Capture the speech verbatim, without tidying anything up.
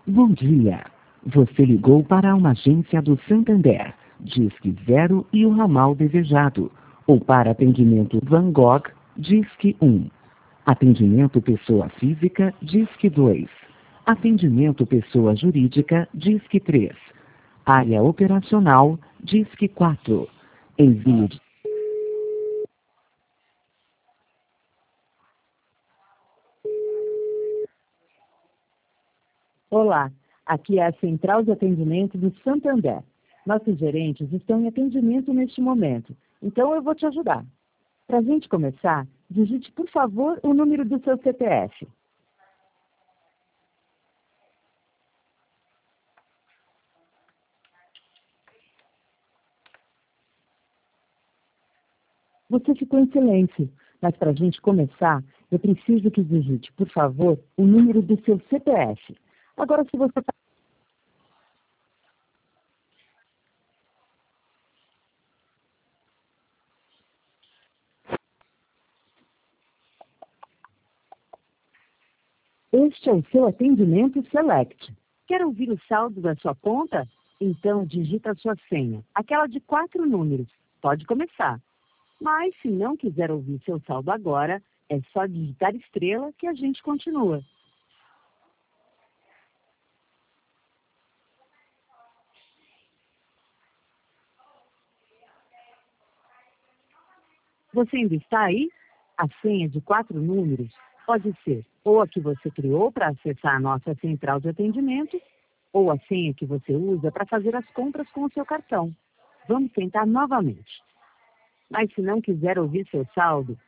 Bom dia. Você ligou para uma agência do Santander, Disque Zero e o ramal desejado. Ou para atendimento Van Gogh, Disque um. Atendimento pessoa física, Disque dois. Atendimento pessoa jurídica, Disque três. Área operacional, Disque quatro. Envio de... Olá, aqui é a Central de Atendimento do Santander. Nossos gerentes estão em atendimento neste momento, então eu vou te ajudar. Para a gente começar, digite, por favor, o número do seu C P F. Você ficou em silêncio, mas para a gente começar, eu preciso que digite, por favor, o número do seu C P F. Agora, se você está... Este é o seu atendimento Select. Quer ouvir o saldo da sua conta? Então, digita a sua senha, aquela de quatro números. Pode começar. Mas, se não quiser ouvir seu saldo agora, é só digitar estrela que a gente continua. Você ainda está aí? A senha de quatro números pode ser ou a que você criou para acessar a nossa central de atendimento, ou a senha que você usa para fazer as compras com o seu cartão. Vamos tentar novamente. Mas se não quiser ouvir seu saldo,